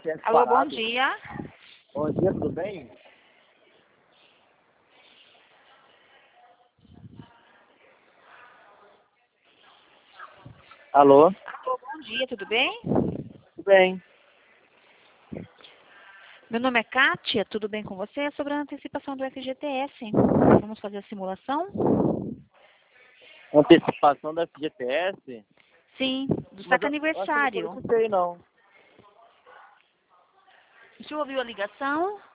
tinha Alô, disparado. bom dia. Bom dia, tudo bem? Alô? Alô, bom dia, tudo bem? Tudo bem. Meu nome é Kátia, tudo bem com você? É sobre a antecipação do FGTS. Vamos fazer a simulação? Antecipação da FGTS? Sim, do Mas saque eu acho que eu não aniversário. solicitei, não. O senhor ouviu a ligação?